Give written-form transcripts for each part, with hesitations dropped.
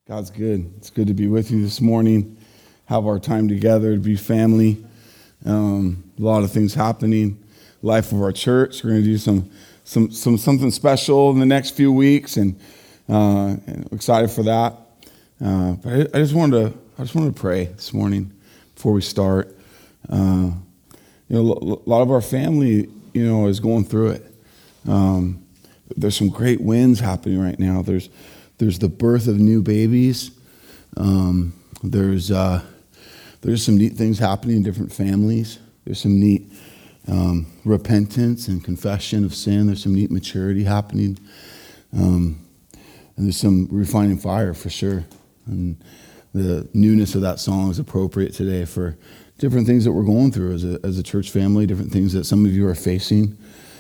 God's good. It's good to be with you this morning, have our time together, to be family. A lot of things happening. Life of our church. We're going to do something special in the next few weeks, and I'm excited for that. But I just wanted to pray this morning before we start. A lot of our family, is going through it. There's some great wins happening right now. There's the birth of new babies. There's some neat things happening in different families. There's some neat repentance and confession of sin. There's some neat maturity happening. And there's some refining fire for sure. And the newness of that song is appropriate today for different things that we're going through as a church family, different things that some of you are facing.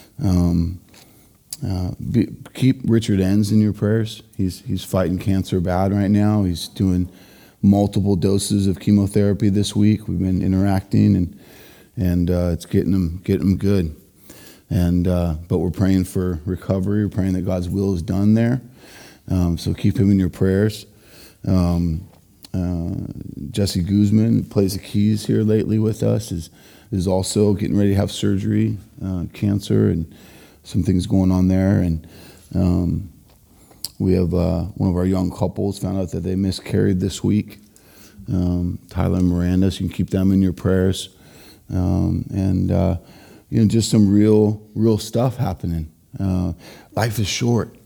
Keep Richard Enns in your prayers. He's fighting cancer bad right now. He's doing multiple doses of chemotherapy this week. We've been interacting, and it's getting him good. But we're praying for recovery. We're praying that God's will is done there. So keep him in your prayers. Jesse Guzman plays the keys here lately with us. Is also getting ready to have surgery, cancer, and some things going on there. And we have one of our young couples found out that they miscarried this week. Tyler and Miranda, so you can keep them in your prayers. Just some real stuff happening. Life is short.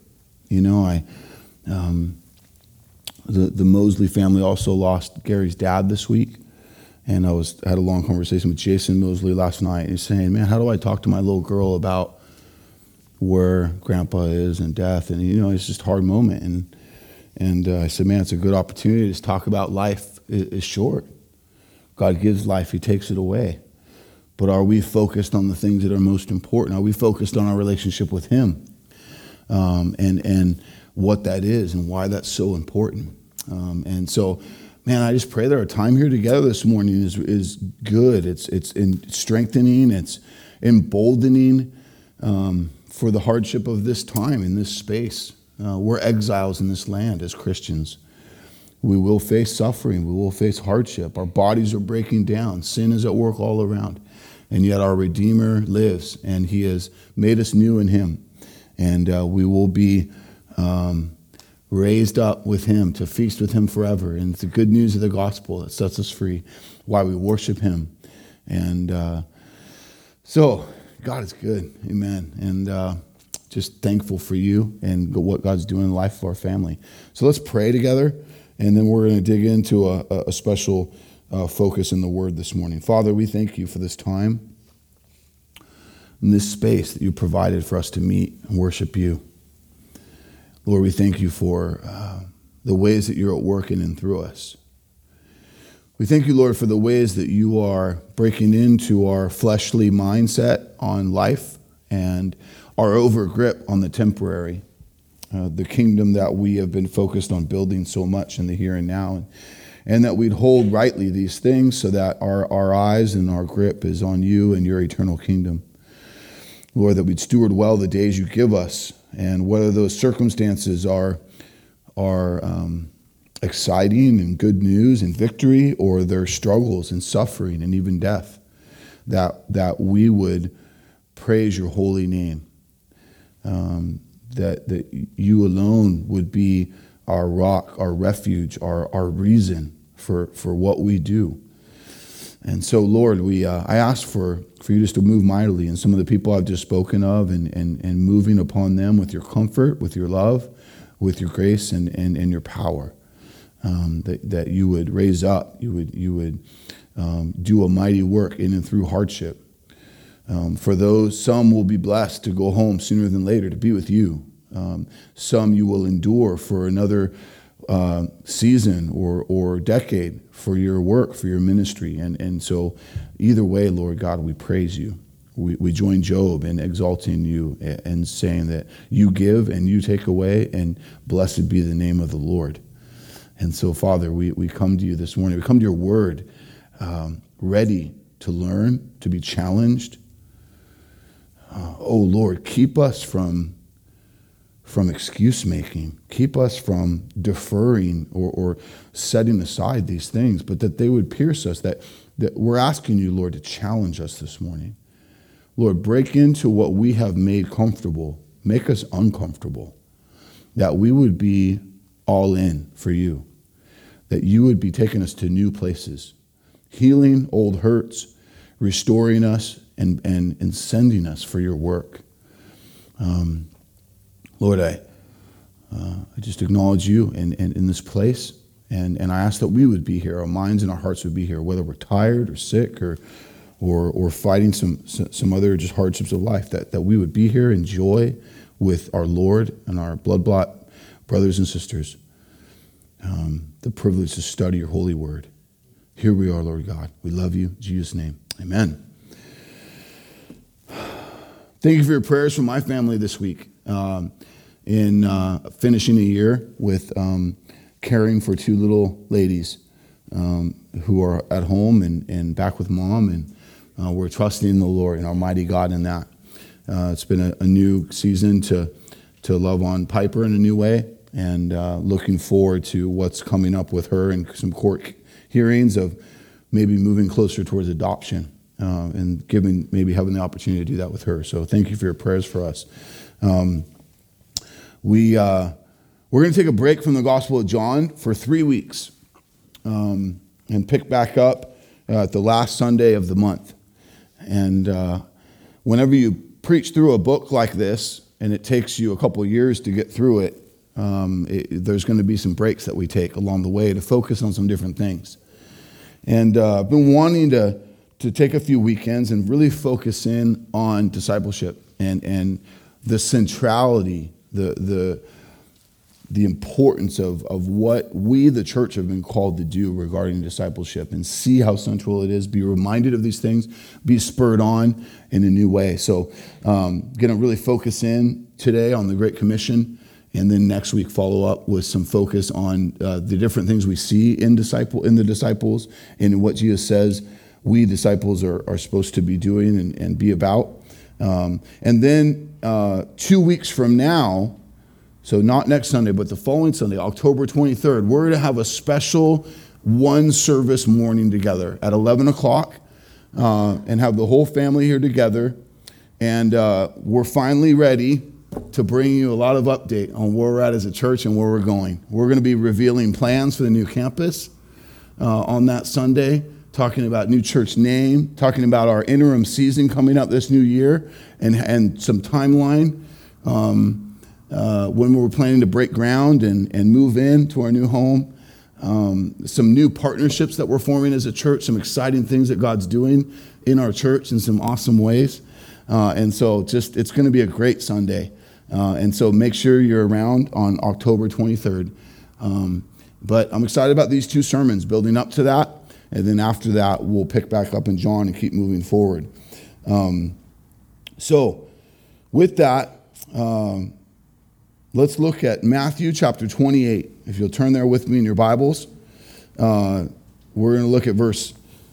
The Mosley family also lost Gary's dad this week. And I had a long conversation with Jason Mosley last night. He's saying, man, how do I talk to my little girl about where Grandpa is and death? And, it's just a hard moment. And I said, man, it's a good opportunity to talk about life is short. God gives life. He takes it away. But are we focused on the things that are most important? Are we focused on our relationship with Him and what that is and why that's so important? So, man, I just pray that our time here together this morning is good. It's strengthening. It's emboldening for the hardship of this time in this space. We're exiles in this land as Christians. We will face suffering. We will face hardship. Our bodies are breaking down. Sin is at work all around. And yet our Redeemer lives, and He has made us new in Him. And we will be raised up with Him to feast with Him forever. And it's the good news of the gospel that sets us free, why we worship Him. And so God is good. Amen. And just thankful for you and what God's doing in the life of our family. So let's pray together, and then we're going to dig into a special focus in the Word this morning. Father, we thank You for this time and this space that You provided for us to meet and worship You. Lord, we thank You for the ways that You're at work in and through us. We thank You, Lord, for the ways that You are breaking into our fleshly mindset on life and our overgrip on the temporary, the kingdom that we have been focused on building so much in the here and now, and that we'd hold rightly these things so that our eyes and our grip is on You and Your eternal kingdom. Lord, that we'd steward well the days You give us, and whether those circumstances are exciting and good news and victory, or their struggles and suffering and even death, that we would praise Your holy name, that You alone would be our rock, our refuge, our reason for what we do. And so, Lord, I ask for You just to move mightily in some of the people I've just spoken of, and moving upon them with Your comfort, with Your love, with Your grace and Your power. That You would raise up, You would do a mighty work in and through hardship. For those, some will be blessed to go home sooner than later to be with You. Some You will endure for another season or decade for Your work, for Your ministry. And so either way, Lord God, we praise You. We join Job in exalting You and saying that You give and You take away, and blessed be the name of the Lord. And so, Father, we come to You this morning. We come to Your word ready to learn, to be challenged. Oh, Lord, keep us from from excuse making. Keep us from deferring or setting aside these things, but that they would pierce us, that we're asking you, Lord, to challenge us this morning. Lord, break into what we have made comfortable. Make us uncomfortable. That we would be all in for you. That you would be taking us to new places, healing old hurts, restoring us, and sending us for your work. Lord, I just acknowledge you in this place, and I ask that we would be here, our minds and our hearts would be here, whether we're tired or sick or fighting some other just hardships of life, that we would be here in joy with our Lord and our blood-bought brothers and sisters. The privilege to study your holy word. Here we are, Lord God. We love you. In Jesus' name, amen. Thank you for your prayers for my family this week in finishing a year with caring for two little ladies who are at home and back with mom, and we're trusting in the Lord and our mighty God in that. It's been a new season to love on Piper in a new way, and looking forward to what's coming up with her and some court hearings of maybe moving closer towards adoption and maybe having the opportunity to do that with her. So thank you for your prayers for us. We're going to take a break from the Gospel of John for 3 weeks and pick back up at the last Sunday of the month. And whenever you preach through a book like this, and it takes you a couple of years to get through it, there's going to be some breaks that we take along the way to focus on some different things. And I've been wanting to take a few weekends and really focus in on discipleship and the centrality, the importance of what we, the church, have been called to do regarding discipleship, and see how central it is, be reminded of these things, be spurred on in a new way. So going to really focus in today on the Great Commission, and then next week follow up with some focus on the different things we see in the disciples and what Jesus says we disciples are supposed to be doing and be about. And then 2 weeks from now, so not next Sunday, but the following Sunday, October 23rd, we're going to have a special one service morning together at 11 o'clock and have the whole family here together. And we're finally ready to bring you a lot of update on where we're at as a church and where we're going. We're going to be revealing plans for the new campus on that Sunday, talking about new church name, talking about our interim season coming up this new year, and some timeline when we're planning to break ground and move into our new home. Some new partnerships that we're forming as a church, some exciting things that God's doing in our church in some awesome ways. And so it's going to be a great Sunday. And so make sure you're around on October 23rd. But I'm excited about these two sermons building up to that. And then after that, we'll pick back up in John and keep moving forward. So with that, let's look at Matthew chapter 28. If you'll turn there with me in your Bibles, we're going to look at verse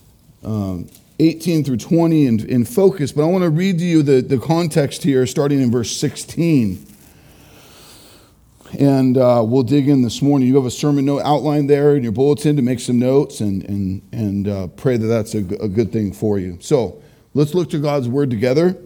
18 through 20 in focus, but I want to read to you the context here starting in verse 16. And we'll dig in this morning. You have a sermon note outlined there in your bulletin to make some notes and pray that that's a good thing for you. So let's look to God's word together.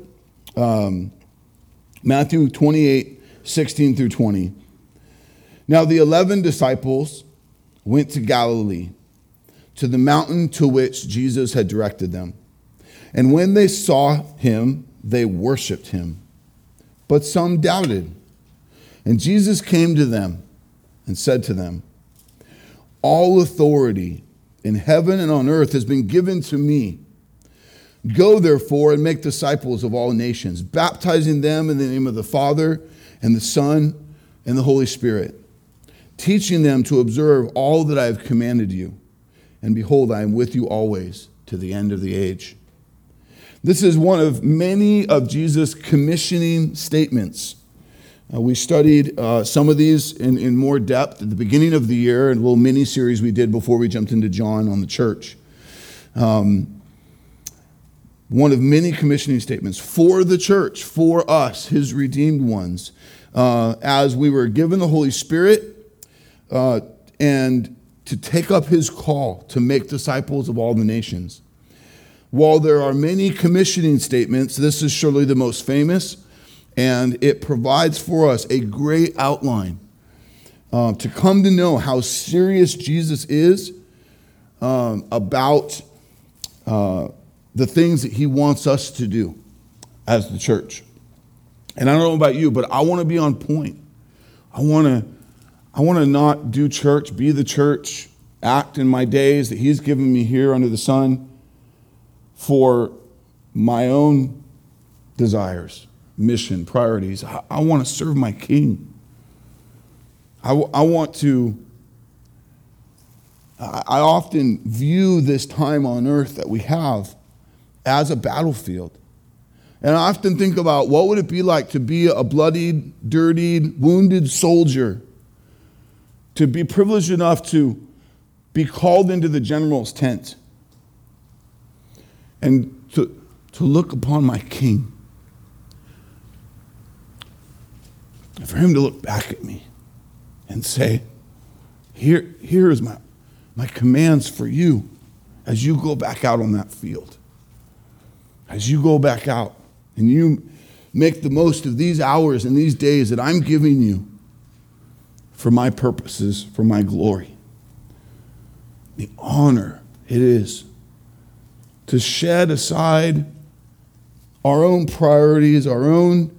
Matthew 28, 16 through 20. Now the 11 disciples went to Galilee, to the mountain to which Jesus had directed them. And when they saw him, they worshiped him. But some doubted. And Jesus came to them and said to them, all authority in heaven and on earth has been given to me. Go therefore and make disciples of all nations, baptizing them in the name of the Father and the Son and the Holy Spirit, teaching them to observe all that I have commanded you. And behold, I am with you always to the end of the age. This is one of many of Jesus' commissioning statements. We studied some of these in more depth at the beginning of the year, in a little mini-series we did before we jumped into John on the church. One of many commissioning statements for the church, for us, his redeemed ones. as we were given the Holy Spirit and to take up his call to make disciples of all the nations. While there are many commissioning statements, this is surely the most famous, and it provides for us a great outline to come to know how serious Jesus is about the things that he wants us to do as the church. And I don't know about you, but I want to be on point. I want to not do church, be the church, act in my days that he's given me here under the sun for my own desires, mission, priorities. I want to serve my King. I often view this time on earth that we have as a battlefield. And I often think about what would it be like to be a bloodied, dirtied, wounded soldier, to be privileged enough to be called into the general's tent and to look upon my King. And for him to look back at me and say, here is my commands for you as you go back out on that field. As you go back out and you make the most of these hours and these days that I'm giving you for my purposes, for my glory. The honor it is to shed aside our own priorities, our own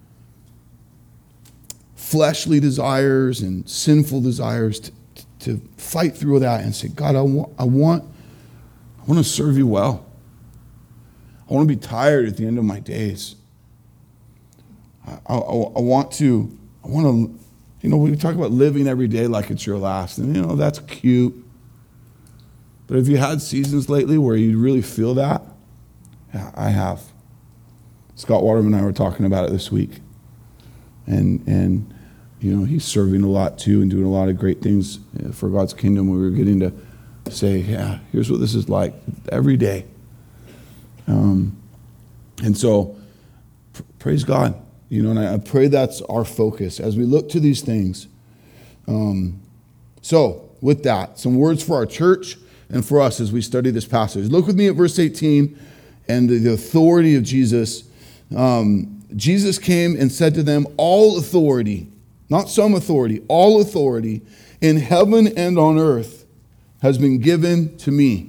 fleshly desires and sinful desires, to fight through that and say, God, I want to serve you well. I want to be tired at the end of my days. I want to, we talk about living every day like it's your last, and that's cute. But have you had seasons lately where you really feel that? Yeah, I have. Scott Waterman and I were talking about it this week. And he's serving a lot too and doing a lot of great things for God's kingdom. We were getting to say, yeah, here's what this is like every day. And so, praise God. And I pray that's our focus as we look to these things. So, with that, some words for our church and for us as we study this passage. Look with me at verse 18 and the authority of Jesus. Jesus came and said to them, all authority, not some authority, all authority in heaven and on earth has been given to me.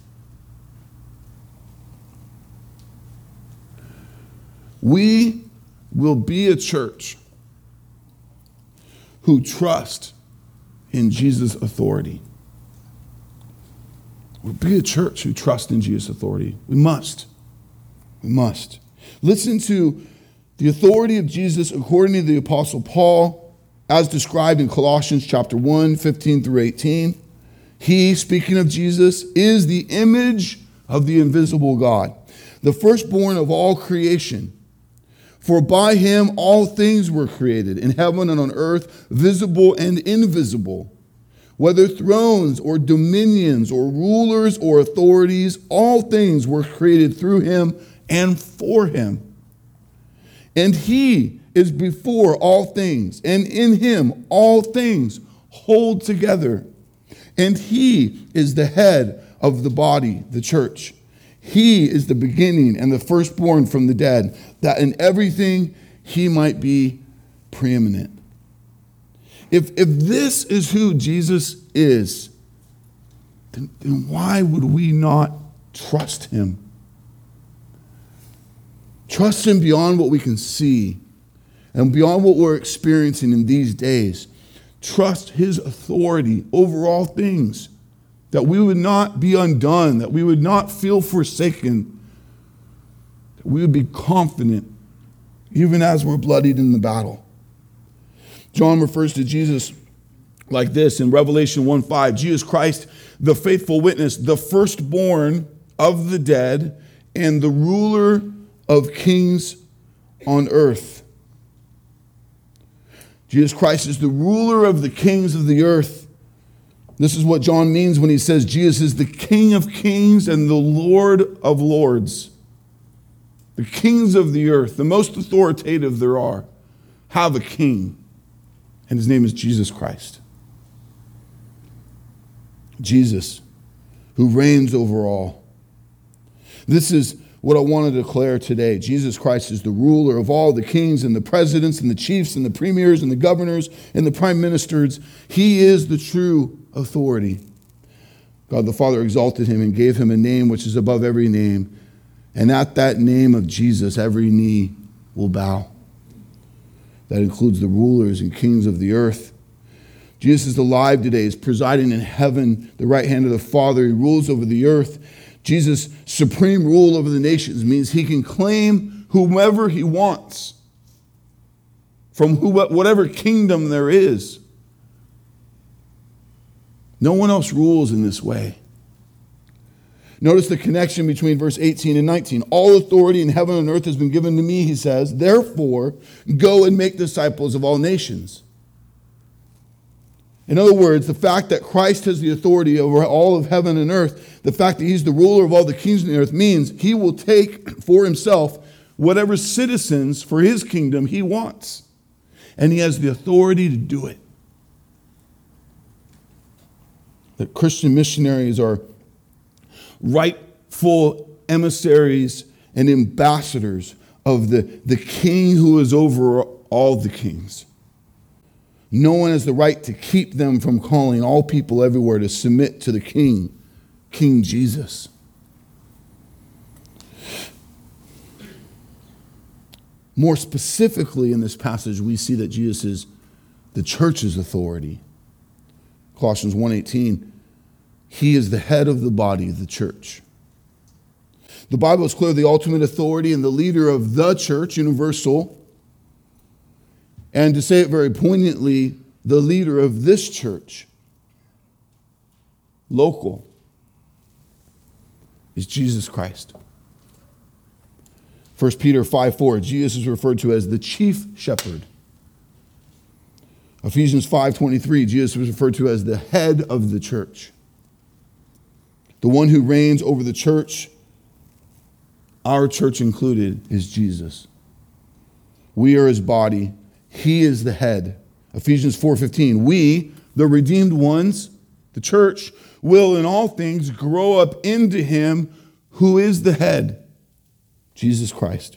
We will be a church who trust in Jesus' authority. We'll be a church who trusts in Jesus' authority. We must. We must. Listen to the authority of Jesus according to the Apostle Paul, as described in Colossians chapter 1, 15 through 18. He, speaking of Jesus, is the image of the invisible God, the firstborn of all creation. For by him all things were created, in heaven and on earth, visible and invisible. Whether thrones or dominions or rulers or authorities, all things were created through him and for him. And he is before all things, and in him all things hold together. And he is the head of the body, the church. He is the beginning and the firstborn from the dead, that in everything he might be preeminent. If this is who Jesus is, then why would we not trust him? Trust him beyond what we can see and beyond what we're experiencing in these days. Trust his authority over all things, that we would not be undone, that we would not feel forsaken, that we would be confident even as we're bloodied in the battle. John refers to Jesus like this in Revelation 1:5. Jesus Christ, the faithful witness, the firstborn of the dead, and the ruler of kings on earth. Jesus Christ is the ruler of the kings of the earth. This is what John means when he says Jesus is the King of kings and the Lord of lords. The kings of the earth, the most authoritative there are, have a king, and his name is Jesus Christ. Jesus, who reigns over all. This is what I want to declare today. Jesus Christ is the ruler of all the kings and the presidents and the chiefs and the premiers and the governors and the prime ministers. He is the true authority. God the Father exalted him and gave him a name which is above every name. And at that name of Jesus, every knee will bow. That includes the rulers and kings of the earth. Jesus is alive today. He's presiding in heaven, the right hand of the Father. He rules over the earth. Jesus' supreme rule over the nations means he can claim whomever he wants from whatever kingdom there is. No one else rules in this way. Notice the connection between verse 18 and 19. All authority in heaven and earth has been given to me, he says. Therefore, go and make disciples of all nations. In other words, the fact that Christ has the authority over all of heaven and earth, the fact that he's the ruler of all the kings of the earth, means he will take for himself whatever citizens for his kingdom he wants. And he has the authority to do it. That Christian missionaries are rightful emissaries and ambassadors of the king who is over all the kings. No one has the right to keep them from calling all people everywhere to submit to the King, King Jesus. More specifically in this passage, we see that Jesus is the church's authority. Colossians 1:18, he is the head of the body, the church. The Bible is clear the ultimate authority and the leader of the church, universal, and to say it very poignantly, the leader of this church, local, is Jesus Christ. 1 Peter 5:4, Jesus is referred to as the chief shepherd. Ephesians 5:23, Jesus was referred to as the head of the church. The one who reigns over the church, our church included, is Jesus. We are his body. He is the head. Ephesians 4:15, we, the redeemed ones, the church, will in all things grow up into him who is the head, Jesus Christ.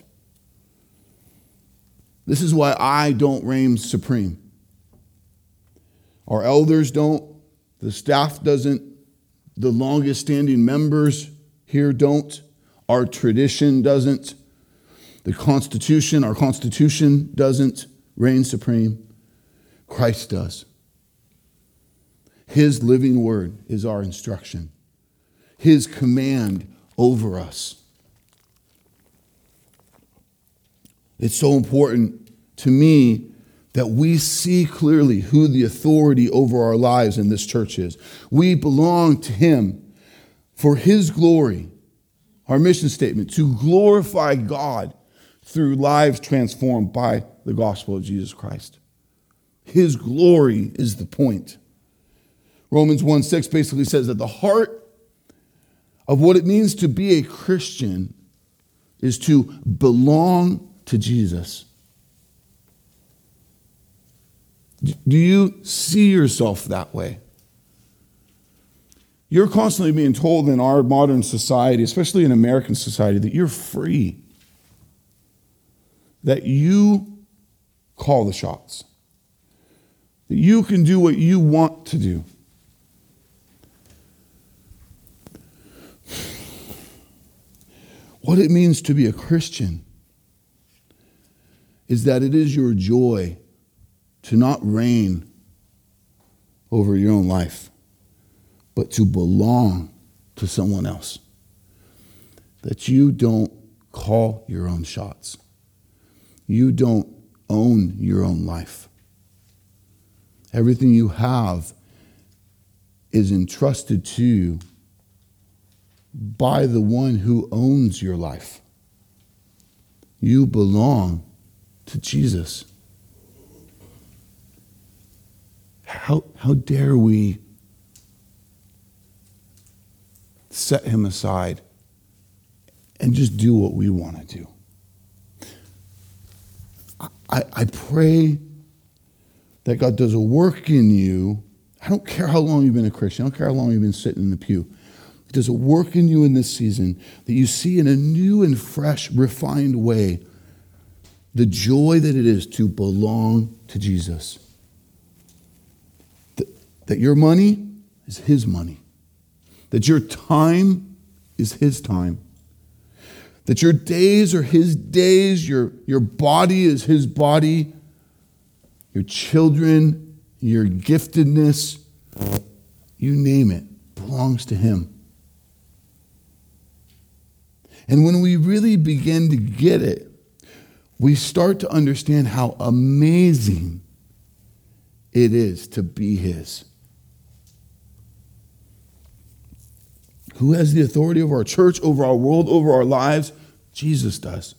This is why I don't reign supreme. Our elders don't, the staff doesn't, the longest standing members here don't, our tradition doesn't, our constitution doesn't reign supreme. Christ does. His living word is our instruction. His command over us. It's so important to me that we see clearly who the authority over our lives in this church is. We belong to him for his glory. Our mission statement, to glorify God through lives transformed by the gospel of Jesus Christ. His glory is the point. Romans 1:6 basically says that the heart of what it means to be a Christian is to belong to Jesus. Do you see yourself that way? You're constantly being told in our modern society, especially in American society, that you're free. That you call the shots. That you can do what you want to do. What it means to be a Christian is that it is your joy to not reign over your own life, but to belong to someone else. That you don't call your own shots. You don't own your own life. Everything you have is entrusted to you by the one who owns your life. You belong to Jesus. How dare we set him aside and just do what we want to do? I pray that God does a work in you. I don't care how long you've been a Christian. I don't care how long you've been sitting in the pew. He does a work in you in this season that you see in a new and fresh, refined way the joy that it is to belong to Jesus. That your money is his money. That your time is his time. That your days are his days. Your body is his body. Your children, your giftedness, you name it, belongs to him. And when we really begin to get it, we start to understand how amazing it is to be his. Who has the authority over our church, over our world, over our lives? Jesus does.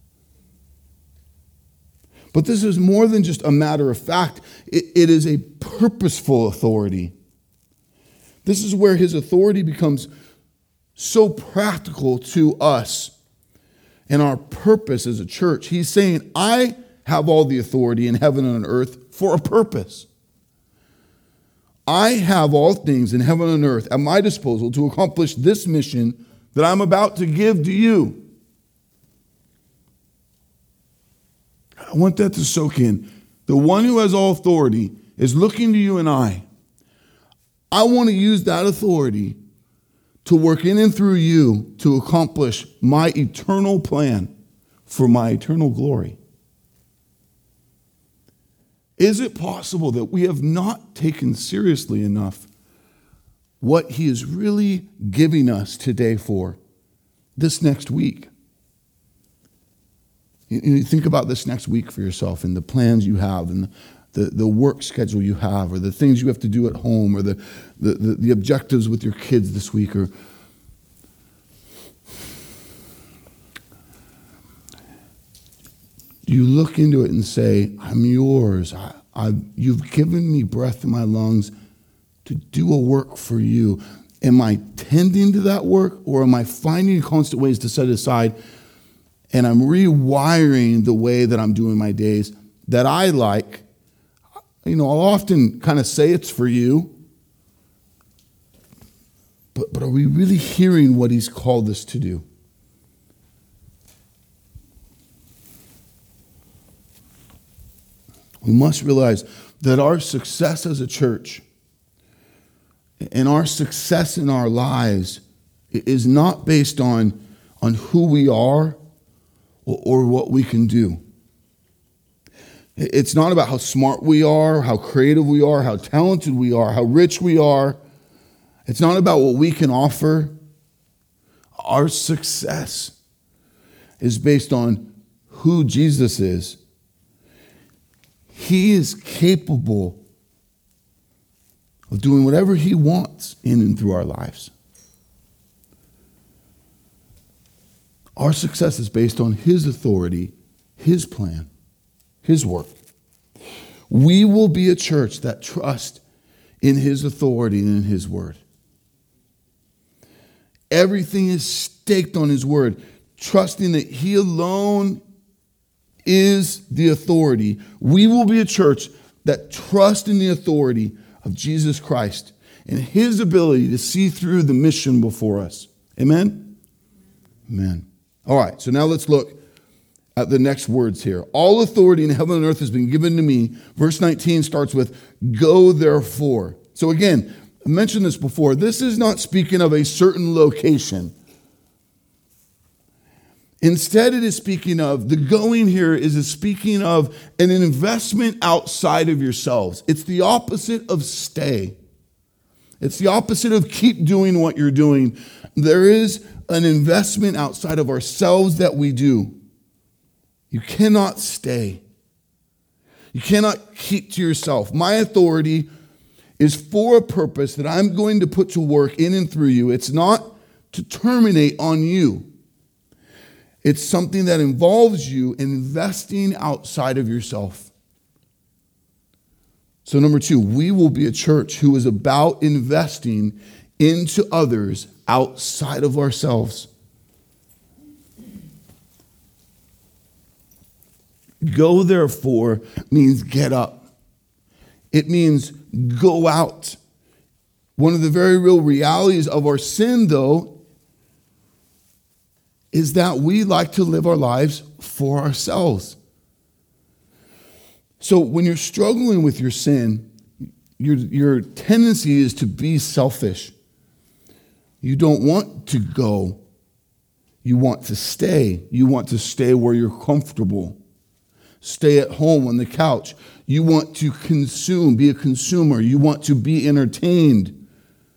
But this is more than just a matter of fact. It is a purposeful authority. This is where his authority becomes so practical to us and our purpose as a church. He's saying, I have all the authority in heaven and on earth for a purpose. I have all things in heaven and earth at my disposal to accomplish this mission that I'm about to give to you. I want that to soak in. The one who has all authority is looking to you and I. I want to use that authority to work in and through you to accomplish my eternal plan for my eternal glory. Is it possible that we have not taken seriously enough what he is really giving us today for this next week? You think about this next week for yourself and the plans you have and the work schedule you have or the things you have to do at home or the objectives with your kids this week. Or you look into it and say, I'm yours. You've given me breath in my lungs to do a work for you. Am I tending to that work, or am I finding constant ways to set it aside and I'm rewiring the way that I'm doing my days that I like? I'll often kind of say it's for you, but are we really hearing what he's called us to do? We must realize that our success as a church and our success in our lives is not based on who we are or what we can do. It's not about how smart we are, how creative we are, how talented we are, how rich we are. It's not about what we can offer. Our success is based on who Jesus is. He is capable of doing whatever he wants in and through our lives. Our success is based on his authority, his plan, his work. We will be a church that trusts in his authority and in his word. Everything is staked on his word, trusting that he alone is the authority. We will be a church that trusts in the authority of Jesus Christ and his ability to see through the mission before us. Amen? Amen. All right, so now let's look at the next words here. All authority in heaven and earth has been given to me. Verse 19 starts with, go therefore. So again, I mentioned this before. This is not speaking of a certain location. Instead, it is speaking of, the going here is speaking of an investment outside of yourselves. It's the opposite of stay. It's the opposite of keep doing what you're doing. There is an investment outside of ourselves that we do. You cannot stay. You cannot keep to yourself. My authority is for a purpose that I'm going to put to work in and through you. It's not to terminate on you. It's something that involves you investing outside of yourself. So number 2, we will be a church who is about investing into others outside of ourselves. Go therefore means get up. It means go out. One of the very real realities of our sin, though, is that we like to live our lives for ourselves. So when you're struggling with your sin, your tendency is to be selfish. You don't want to go. You want to stay. You want to stay where you're comfortable. Stay at home on the couch. You want to consume, be a consumer. You want to be entertained.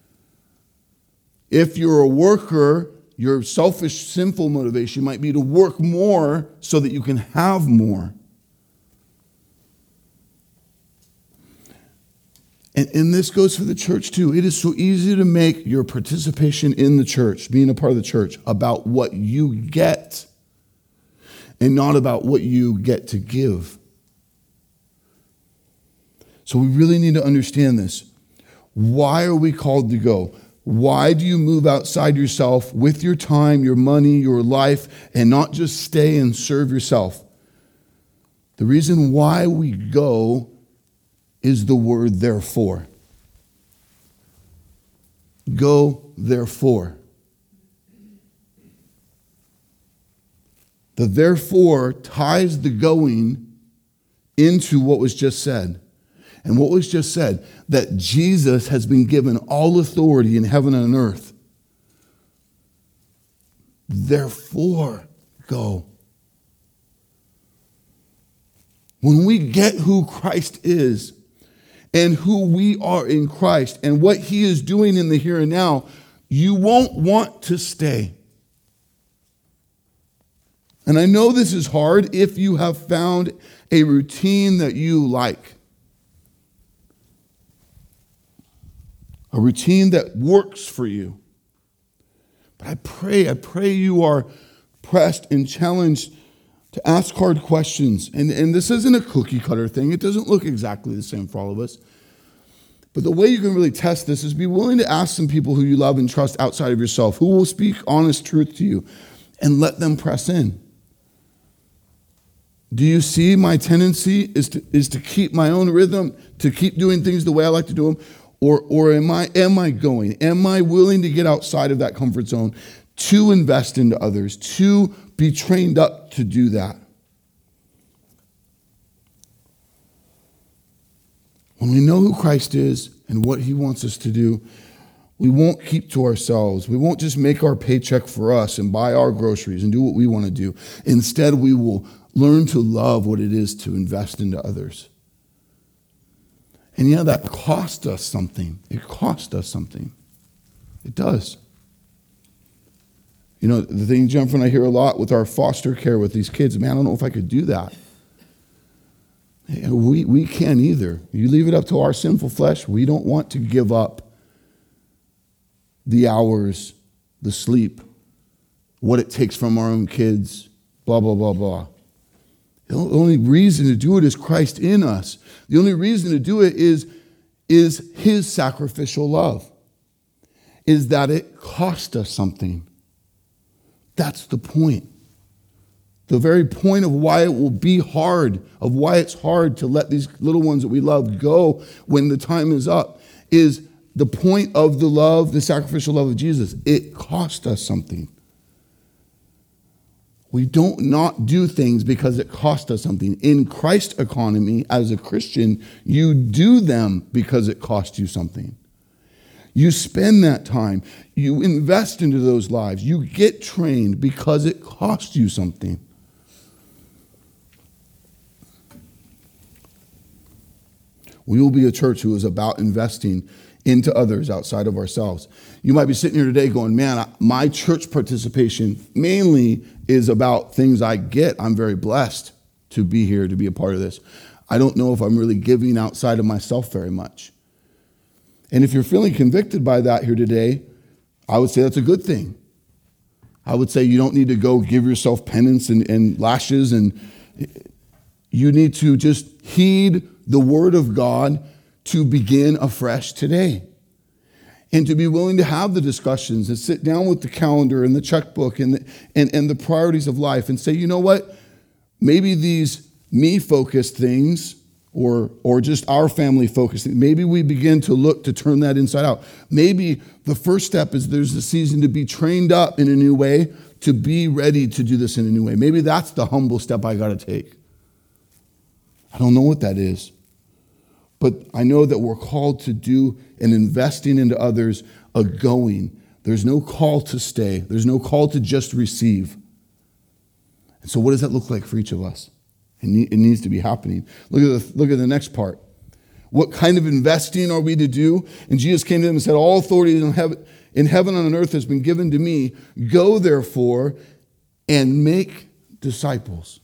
If you're a worker, your selfish, sinful motivation might be to work more so that you can have more. And this goes for the church too. It is so easy to make your participation in the church, being a part of the church, about what you get and not about what you get to give. So we really need to understand this. Why are we called to go? Why do you move outside yourself with your time, your money, your life, and not just stay and serve yourself? The reason why we go is the word therefore. Go therefore. The therefore ties the going into what was just said. And what was just said, that Jesus has been given all authority in heaven and on earth. Therefore, go. When we get who Christ is and who we are in Christ and what he is doing in the here and now, you won't want to stay. And I know this is hard if you have found a routine that you like. A routine that works for you. But I pray you are pressed and challenged to ask hard questions. And this isn't a cookie cutter thing. It doesn't look exactly the same for all of us. But the way you can really test this is be willing to ask some people who you love and trust outside of yourself, who will speak honest truth to you, and let them press in. Do you see my tendency is to keep my own rhythm, to keep doing things the way I like to do them? Or am I going? Am I willing to get outside of that comfort zone to invest into others, to be trained up to do that? When we know who Christ is and what he wants us to do, we won't keep to ourselves. We won't just make our paycheck for us and buy our groceries and do what we want to do. Instead, we will learn to love what it is to invest into others. And yeah, that cost us something. It cost us something. It does. You know, the thing, Jennifer, and I hear a lot with our foster care with these kids, man, I don't know if I could do that. We can't either. You leave it up to our sinful flesh, we don't want to give up the hours, the sleep, what it takes from our own kids, blah, blah, blah, blah. The only reason to do it is Christ in us. The only reason to do it is his sacrificial love. Is that it cost us something. That's the point. The very point of why it will be hard, of why it's hard to let these little ones that we love go when the time is up, is the point of the love, the sacrificial love of Jesus. It cost us something. We don't not do things because it cost us something. In Christ's economy, as a Christian, you do them because it cost you something. You spend that time. You invest into those lives. You get trained because it cost you something. We will be a church who is about investing into others outside of ourselves. You might be sitting here today going, man, my church participation mainly is about things I get. I'm very blessed to be here, to be a part of this. I don't know if I'm really giving outside of myself very much. And if you're feeling convicted by that here today, I would say that's a good thing. I would say you don't need to go give yourself penance and lashes, and you need to just heed the word of God to begin afresh today. And to be willing to have the discussions and sit down with the calendar and the checkbook and the priorities of life and say, you know what? Maybe these me-focused things or just our family-focused things. Maybe we begin to look to turn that inside out. Maybe the first step is there's a season to be trained up in a new way, to be ready to do this in a new way. Maybe that's the humble step I got to take. I don't know what that is. But I know that we're called to do and investing into others a going. There's no call to stay. There's no call to just receive. And so what does that look like for each of us? It needs to be happening. Look at the next part. What kind of investing are we to do? And Jesus came to them and said, all authority in heaven and on earth has been given to me. Go therefore and make disciples.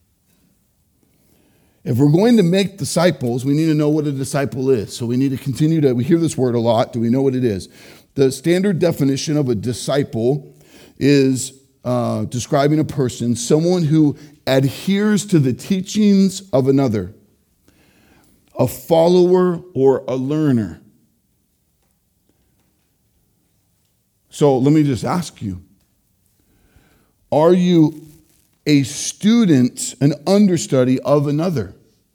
If we're going to make disciples, we need to know what a disciple is. So we need to continue we hear this word a lot. Do we know what it is? The standard definition of a disciple is describing a person, someone who adheres to the teachings of another, a follower or a learner. So let me just ask you, are you a student, an understudy of another?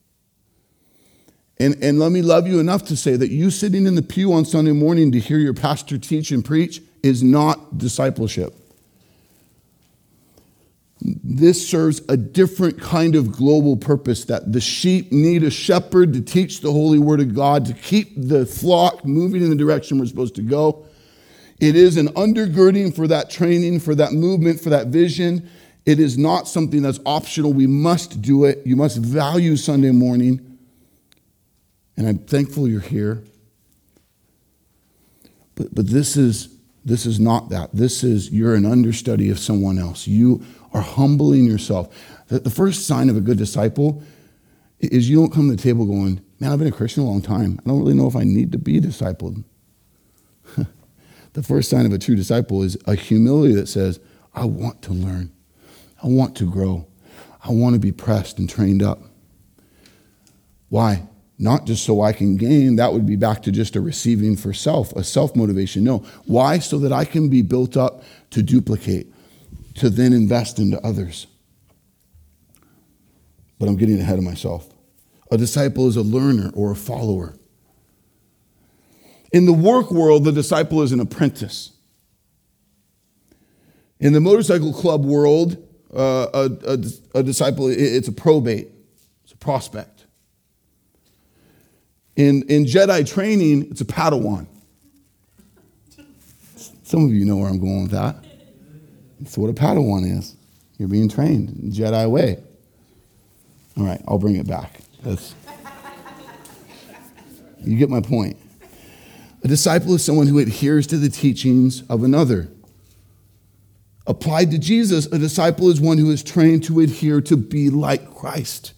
And let me love you enough to say that you sitting in the pew on Sunday morning to hear your pastor teach and preach is not discipleship. This serves a different kind of global purpose, that the sheep need a shepherd to teach the holy word of God, to keep the flock moving in the direction we're supposed to go. It is an undergirding for that training, for that movement, for that vision. It is not something that's optional. We must do it. You must value Sunday morning. And I'm thankful you're here. But this is not that. This is you're an understudy of someone else. You are humbling yourself. The first sign of a good disciple is you don't come to the table going, man, I've been a Christian a long time. I don't really know if I need to be discipled. The first sign of a true disciple is a humility that says, I want to learn. I want to grow. I want to be pressed and trained up. Why? Not just so I can gain. That would be back to just a receiving for self, a self-motivation. No. Why? So that I can be built up to duplicate, to then invest into others. But I'm getting ahead of myself. A disciple is a learner or a follower. In the work world, the disciple is an apprentice. In the motorcycle club world, a disciple, it's a probate. It's a prospect. In Jedi training, it's a Padawan. Some of you know where I'm going with that. That's what a Padawan is. You're being trained in Jedi way. All right, I'll bring it back. You get my point. A disciple is someone who adheres to the teachings of another. Applied to Jesus, a disciple is one who is trained to adhere to be like Christ.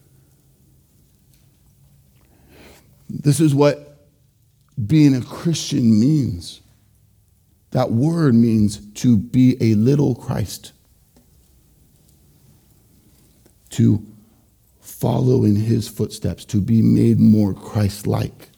This is what being a Christian means. That word means to be a little Christ. To follow in his footsteps, to be made more Christ-like.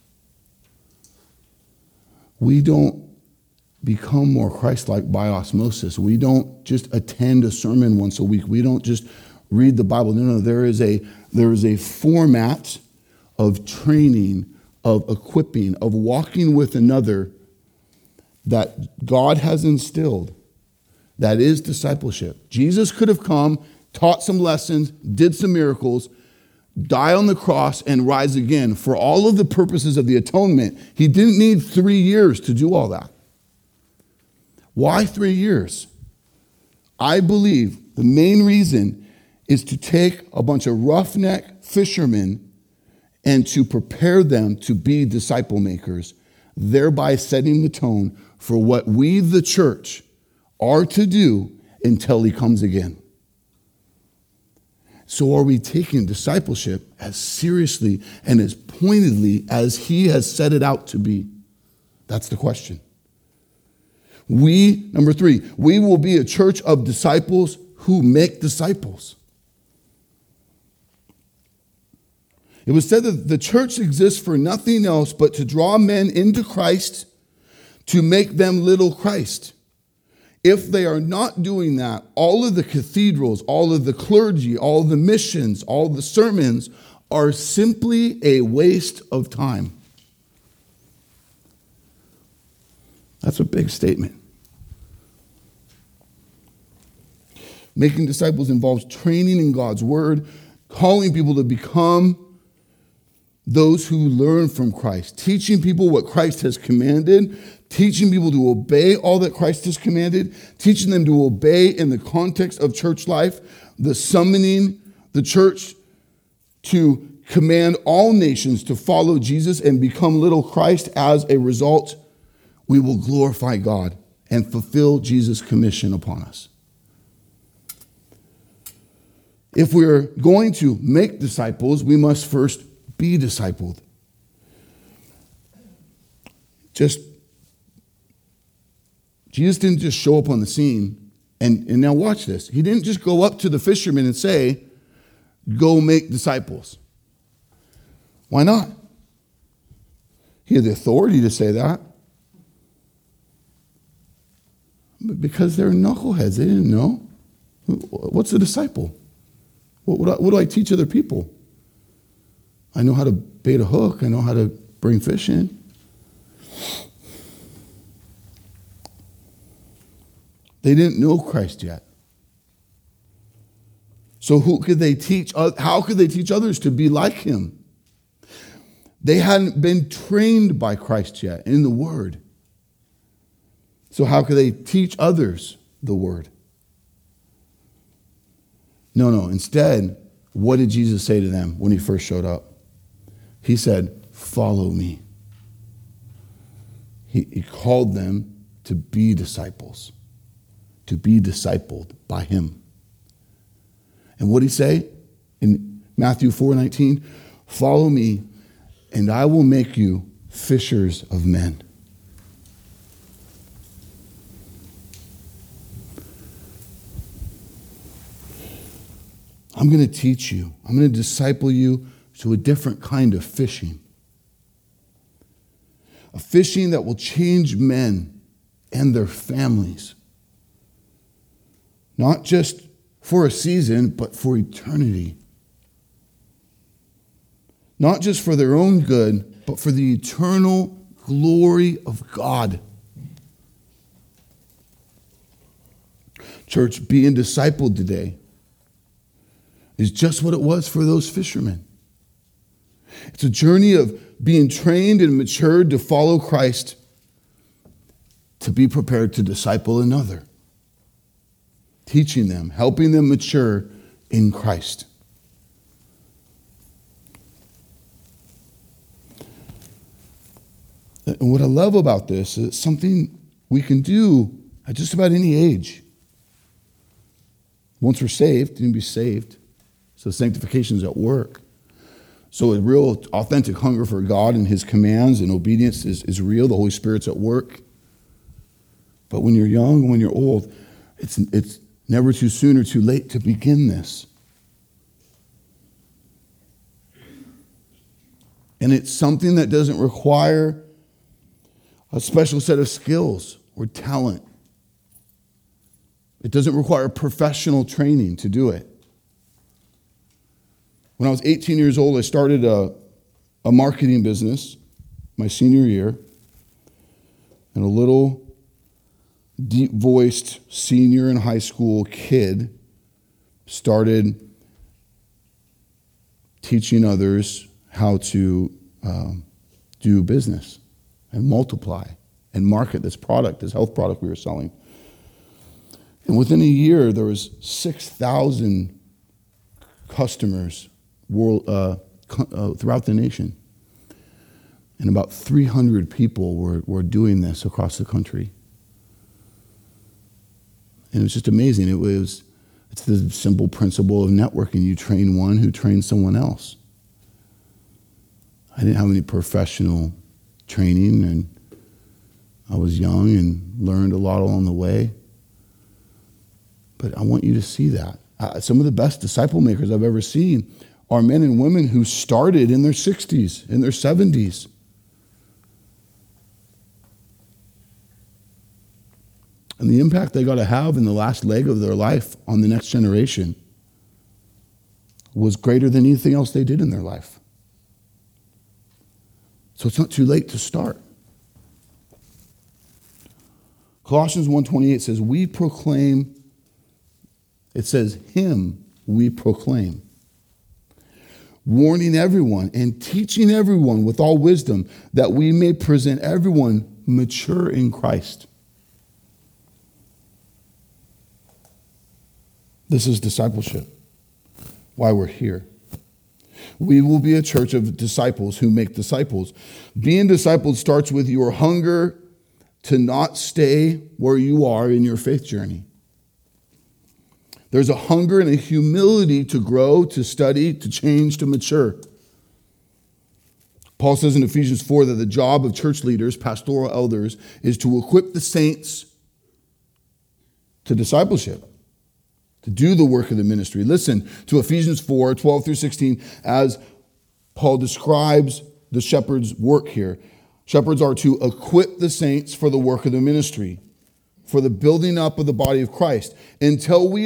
We don't become more Christ-like by osmosis. We don't just attend a sermon once a week. We don't just read the Bible. No, there is a format of training, of equipping, of walking with another that God has instilled. That is discipleship. Jesus could have come, taught some lessons, did some miracles, die on the cross, and rise again for all of the purposes of the atonement. He didn't need 3 years to do all that. Why 3 years? I believe the main reason is to take a bunch of roughneck fishermen and to prepare them to be disciple makers, thereby setting the tone for what we, the church, are to do until he comes again. So are we taking discipleship as seriously and as pointedly as he has set it out to be? That's the question. Number 3, we will be a church of disciples who make disciples. It was said that the church exists for nothing else but to draw men into Christ, to make them little Christ. If they are not doing that, all of the cathedrals, all of the clergy, all of the missions, all of the sermons are simply a waste of time. That's a big statement. Making disciples involves training in God's word, calling people to become those who learn from Christ, teaching people what Christ has commanded, teaching people to obey all that Christ has commanded, teaching them to obey in the context of church life, the summoning the church to command all nations to follow Jesus and become little Christ. As a result, we will glorify God and fulfill Jesus' commission upon us. If we're going to make disciples, we must first be discipled. Jesus didn't just show up on the scene, and now watch this. He didn't just go up to the fishermen and say, go make disciples. Why not? He had the authority to say that. Because they're knuckleheads. They didn't know. What's a disciple? What do I teach other people? I know how to bait a hook. I know how to bring fish in. They didn't know Christ yet. So how could they teach others to be like him? They hadn't been trained by Christ yet in the word. So how could they teach others the word? No. Instead, what did Jesus say to them when he first showed up? He said, follow me. He called them to be disciples, to be discipled by him. And what did he say in Matthew 4:19? Follow me, and I will make you fishers of men. I'm going to teach you. I'm going to disciple you to a different kind of fishing. A fishing that will change men and their families. Not just for a season, but for eternity. Not just for their own good, but for the eternal glory of God. Church, being discipled today is just what it was for those fishermen. It's a journey of being trained and matured to follow Christ, to be prepared to disciple another, teaching them, helping them mature in Christ. And what I love about this is it's something we can do at just about any age. Once we're saved, you can be saved. So sanctification is at work. So a real authentic hunger for God and his commands and obedience is real. The Holy Spirit's at work. But when you're young, when you're old, it's never too soon or too late to begin this. And it's something that doesn't require a special set of skills or talent. It doesn't require professional training to do it. When I was 18 years old, I started a marketing business my senior year. And a little deep-voiced senior in high school kid started teaching others how to do business and multiply and market this product, this health product we were selling. And within a year, there was 6,000 customers throughout the nation. And about 300 people were doing this across the country. And it was just amazing. It's the simple principle of networking. You train one who trains someone else. I didn't have any professional training, and I was young and learned a lot along the way. But I want you to see that. Some of the best disciple makers I've ever seen are men and women who started in their 60s, in their 70s. and the impact they got to have in the last leg of their life on the next generation was greater than anything else they did in their life. So it's not too late to start. Colossians 1:28 says, we proclaim, it says, him we proclaim, warning everyone and teaching everyone with all wisdom, that we may present everyone mature in Christ. This is discipleship, why we're here. We will be a church of disciples who make disciples. Being discipled starts with your hunger to not stay where you are in your faith journey. There's a hunger and a humility to grow, to study, to change, to mature. Paul says in Ephesians 4 that the job of church leaders, pastoral elders, is to equip the saints to discipleship, to do the work of the ministry. Listen to Ephesians 4, 12 through 16, as Paul describes the shepherd's work here. Shepherds are to equip the saints for the work of the ministry, for the building up of the body of Christ, until we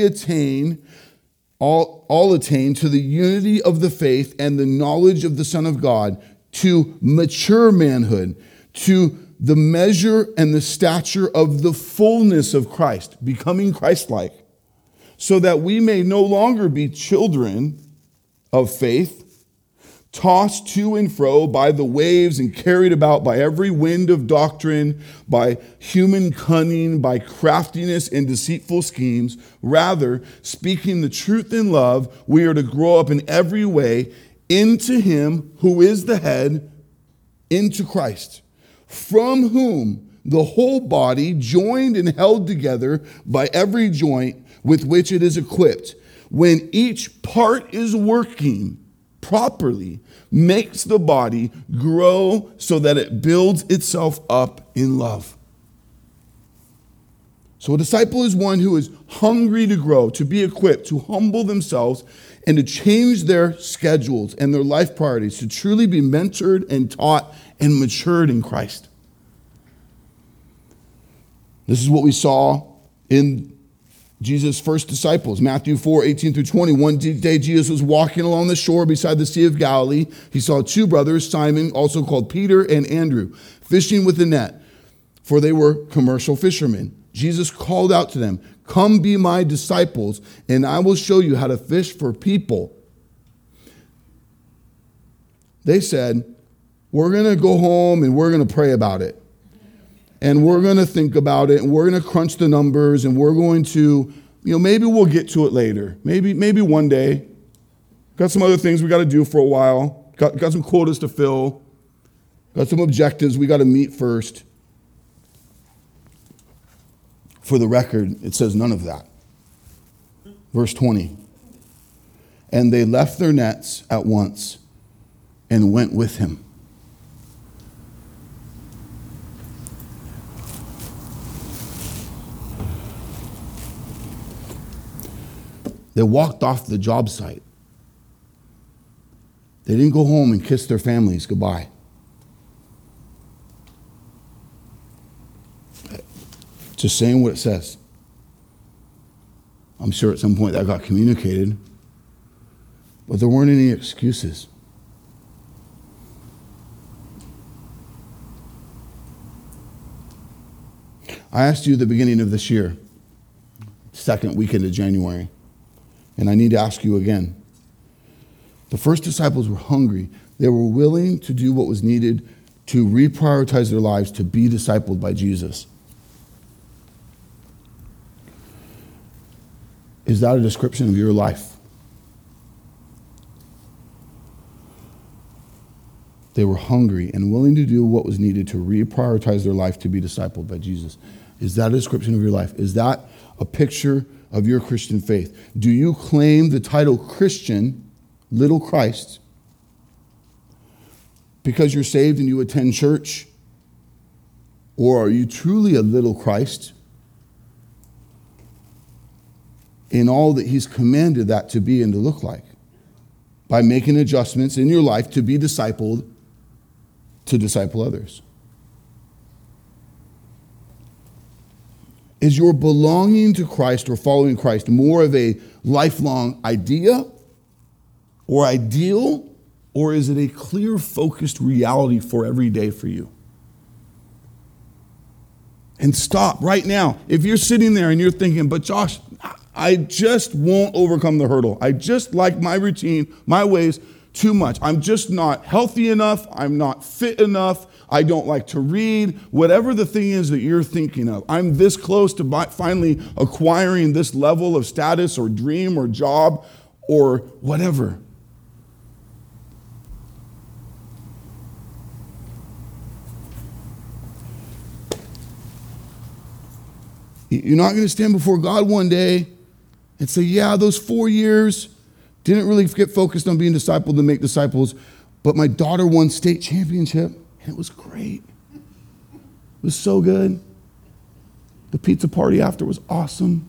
all attain to the unity of the faith and the knowledge of the Son of God, to mature manhood, to the measure and the stature of the fullness of Christ, becoming Christ-like, so that we may no longer be children of faith, tossed to and fro by the waves and carried about by every wind of doctrine, by human cunning, by craftiness and deceitful schemes. Rather, speaking the truth in love, we are to grow up in every way into him who is the head, into Christ, from whom the whole body, joined and held together by every joint with which it is equipped, when each part is working properly, makes the body grow so that it builds itself up in love. So a disciple is one who is hungry to grow, to be equipped, to humble themselves, and to change their schedules and their life priorities, to truly be mentored and taught and matured in Christ. This is what we saw in Jesus' first disciples, Matthew 4, 18 through 20. One day Jesus was walking along the shore beside the Sea of Galilee. He saw two brothers, Simon, also called Peter, and Andrew, fishing with a net, for they were commercial fishermen. Jesus called out to them, "Come be my disciples, and I will show you how to fish for people." They said, "We're going to go home and we're going to pray about it. And we're going to think about it, and we're going to crunch the numbers, and we're going to, maybe we'll get to it later. Maybe one day. Got some other things we got to do for a while. Got some quotas to fill. Got some objectives we got to meet first." For the record, it says none of that. Verse 20. And they left their nets at once and went with him. They walked off the job site. They didn't go home and kiss their families goodbye. Just saying what it says. I'm sure at some point that got communicated, but there weren't any excuses. I asked you at the beginning of this year, second weekend of January, and I need to ask you again. The first disciples were hungry. They were willing to do what was needed to reprioritize their lives to be discipled by Jesus. Is that a description of your life? They were hungry and willing to do what was needed to reprioritize their life to be discipled by Jesus. Is that a description of your life? Is that a picture of your Christian faith? Do you claim the title Christian, little Christ, because you're saved and you attend church? Or are you truly a little Christ in all that he's commanded that to be and to look like, by making adjustments in your life to be discipled, to disciple others? Is your belonging to Christ or following Christ more of a lifelong idea or ideal, or is it a clear, focused reality for every day for you? And stop right now. If you're sitting there and you're thinking, but Josh, I just won't overcome the hurdle. I just like my routine, my ways too much. I'm just not healthy enough. I'm not fit enough. I don't like to read. Whatever the thing is that you're thinking of, I'm this close to finally acquiring this level of status or dream or job or whatever. You're not going to stand before God one day and say, yeah, those 4 years didn't really get focused on being discipled to make disciples, but my daughter won state championship, and it was great. It was so good. The pizza party after was awesome.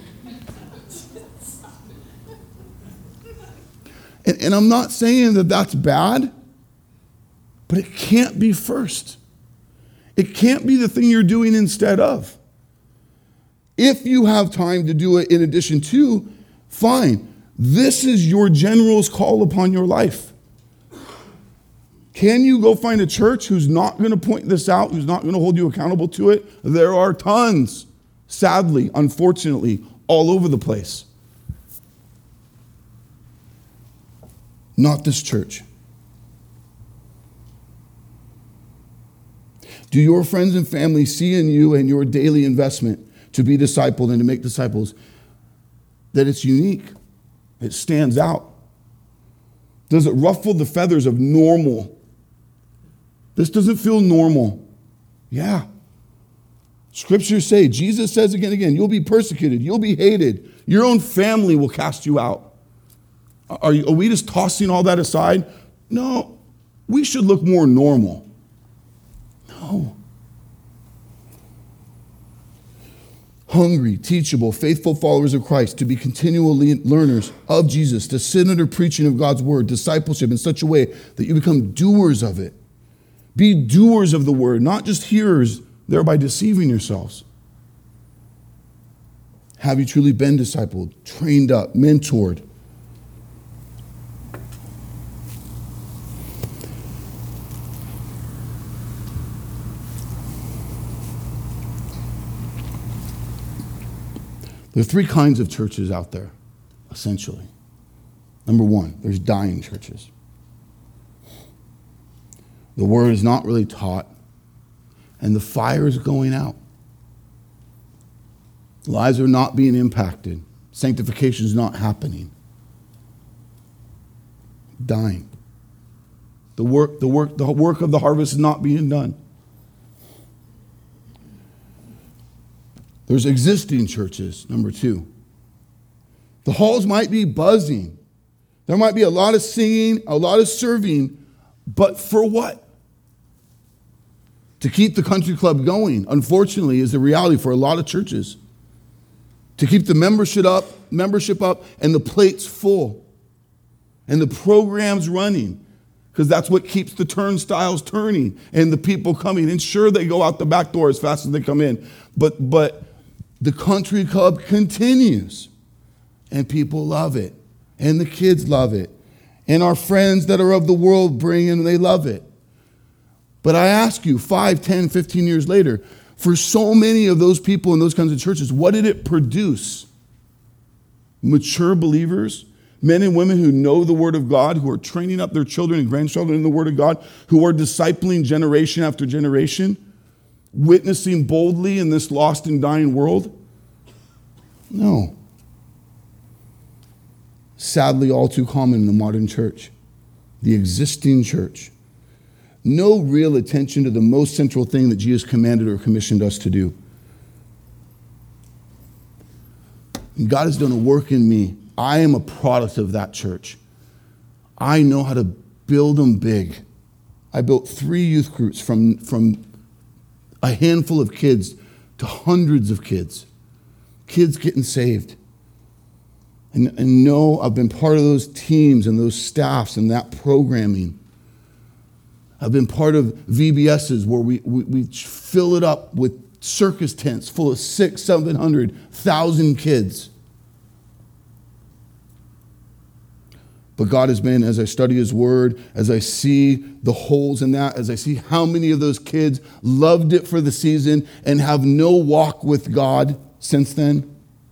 And I'm not saying that that's bad, but it can't be first. It can't be the thing you're doing instead of. If you have time to do it in addition to, fine. This is your general's call upon your life. Can you go find a church who's not going to point this out, who's not going to hold you accountable to it? There are tons, sadly, unfortunately, all over the place. Not this church. Do your friends and family see in you and your daily investment to be discipled and to make disciples that it's unique? It stands out. Does it ruffle the feathers of normal? This doesn't feel normal. Yeah. Scriptures say, Jesus says again and again, you'll be persecuted, you'll be hated, your own family will cast you out. Are we just tossing all that aside? No, we should look more normal. No. Hungry, teachable, faithful followers of Christ, to be continual learners of Jesus, to sit under preaching of God's word, discipleship in such a way that you become doers of it. Be doers of the word, not just hearers, thereby deceiving yourselves. Have you truly been discipled, trained up, mentored? There are three kinds of churches out there, essentially. Number one, there's dying churches. The word is not really taught, and the fire is going out. Lives are not being impacted. Sanctification is not happening. Dying. The work of the harvest is not being done. There's existing churches, number two. The halls might be buzzing. There might be a lot of singing, a lot of serving, but for what? To keep the country club going, unfortunately, is the reality for a lot of churches. To keep the membership up and the plates full and the programs running, because that's what keeps the turnstiles turning and the people coming. And sure, they go out the back door as fast as they come in, but the country club continues, and people love it, and the kids love it, and our friends that are of the world bring and they love it. But I ask you, 5, 10, 15 years later, for so many of those people in those kinds of churches, what did it produce? Mature believers, men and women who know the Word of God, who are training up their children and grandchildren in the Word of God, who are discipling generation after generation, witnessing boldly in this lost and dying world? No. Sadly, all too common in the modern church, the existing church. No real attention to the most central thing that Jesus commanded or commissioned us to do. And God has done a work in me. I am a product of that church. I know how to build them big. I built 3 youth groups from a handful of kids to hundreds of kids getting saved. And know I've been part of those teams and those staffs and that programming. I've been part of VBSs where we fill it up with circus tents full of 600, 700, 1,000 kids. But God has been, as I study his word, as I see the holes in that, as I see how many of those kids loved it for the season and have no walk with God since then,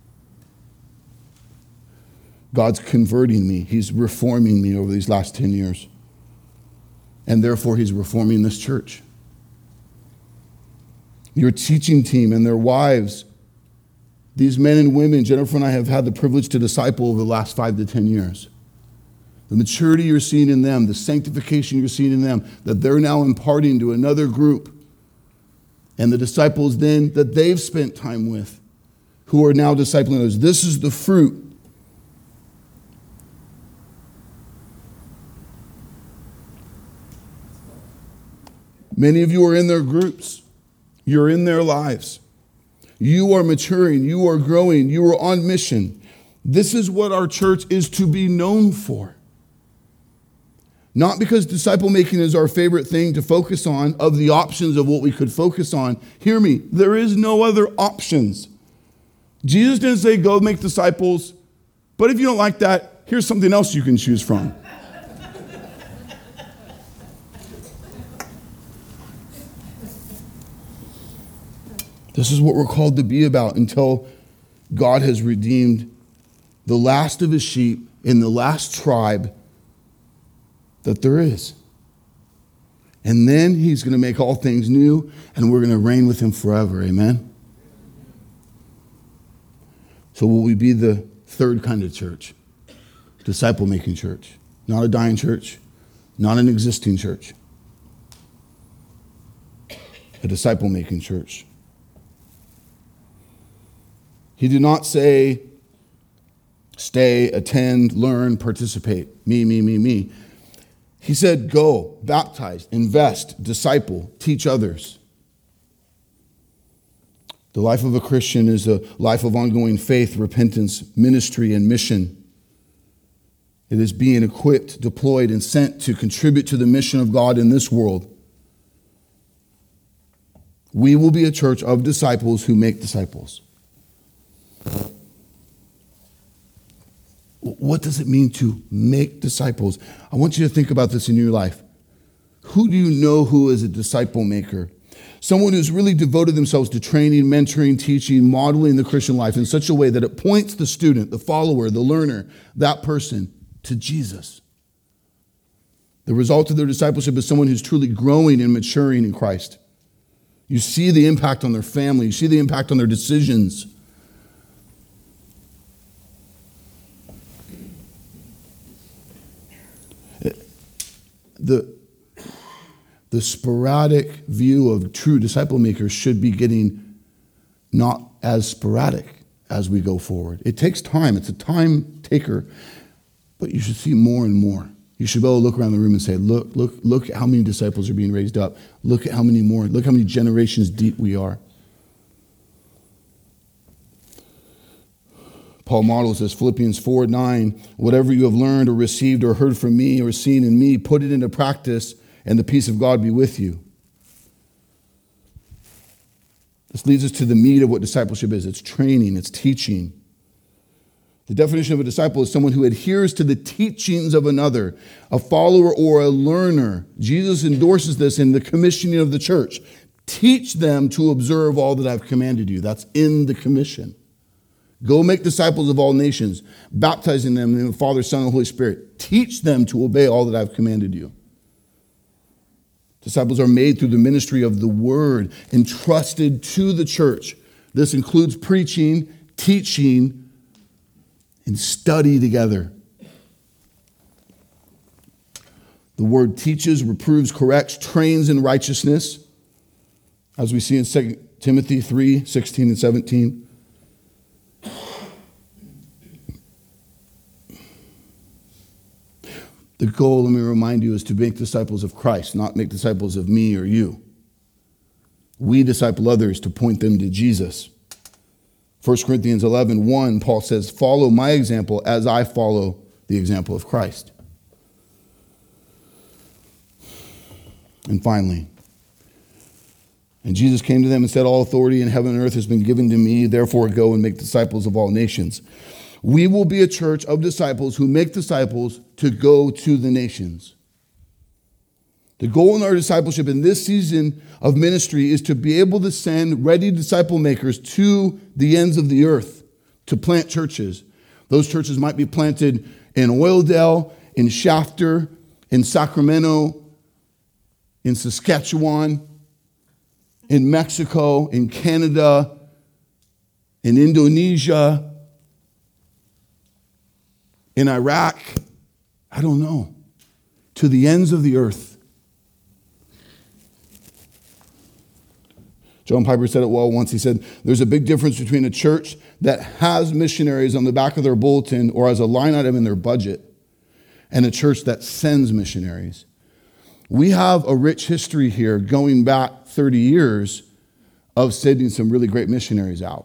God's converting me. He's reforming me over these last 10 years. And therefore, he's reforming this church. Your teaching team and their wives, these men and women, Jennifer and I have had the privilege to disciple over the last 5 to 10 years. The maturity you're seeing in them, the sanctification you're seeing in them, that they're now imparting to another group. And the disciples then that they've spent time with, who are now discipling others. This is the fruit. Many of you are in their groups. You're in their lives. You are maturing. You are growing. You are on mission. This is what our church is to be known for. Not because disciple making is our favorite thing to focus on, of the options of what we could focus on. Hear me, there is no other options. Jesus didn't say go make disciples, but if you don't like that, here's something else you can choose from. This is what we're called to be about until God has redeemed the last of his sheep in the last tribe that there is. And then he's going to make all things new, and we're going to reign with him forever. Amen? So will we be the third kind of church? Disciple-making church. Not a dying church. Not an existing church. A disciple-making church. He did not say, stay, attend, learn, participate. Me. He said, go, baptize, invest, disciple, teach others. The life of a Christian is a life of ongoing faith, repentance, ministry, and mission. It is being equipped, deployed, and sent to contribute to the mission of God in this world. We will be a church of disciples who make disciples. What does it mean to make disciples? I want you to think about this in your life. Who do you know who is a disciple maker? Someone who's really devoted themselves to training, mentoring, teaching, modeling the Christian life in such a way that it points the student, the follower, the learner, that person to Jesus. The result of their discipleship is someone who's truly growing and maturing in Christ. You see the impact on their family. You see the impact on their decisions. The sporadic view of true disciple makers should be getting not as sporadic as we go forward. It takes time. It's a time taker. But you should see more and more. You should be able to look around the room and say, look at how many disciples are being raised up. Look at how many more. Look how many generations deep we are. Paul models this, Philippians 4:9, whatever you have learned or received or heard from me or seen in me, put it into practice, and the peace of God be with you. This leads us to the meat of what discipleship is. It's training, it's teaching. The definition of a disciple is someone who adheres to the teachings of another, a follower or a learner. Jesus endorses this in the commissioning of the church. Teach them to observe all that I've commanded you. That's in the commission. Go make disciples of all nations, baptizing them in the Father, Son, and Holy Spirit. Teach them to obey all that I've commanded you. Disciples are made through the ministry of the word, entrusted to the church. This includes preaching, teaching, and study together. The word teaches, reproves, corrects, trains in righteousness, as we see in 2 Timothy 3:16 and 17. The goal, let me remind you, is to make disciples of Christ, not make disciples of me or you. We disciple others to point them to Jesus. 1 Corinthians 11:1, Paul says, follow my example as I follow the example of Christ. And finally, And Jesus came to them and said, all authority in heaven and earth has been given to me. Therefore, go and make disciples of all nations. We will be a church of disciples who make disciples to go to the nations. The goal in our discipleship in this season of ministry is to be able to send ready disciple makers to the ends of the earth to plant churches. Those churches might be planted in Oildale, in Shafter, in Sacramento, in Saskatchewan, in Mexico, in Canada, in Indonesia, in Iraq, I don't know, to the ends of the earth. John Piper said it well once. He said, there's a big difference between a church that has missionaries on the back of their bulletin or as a line item in their budget and a church that sends missionaries. We have a rich history here going back 30 years of sending some really great missionaries out.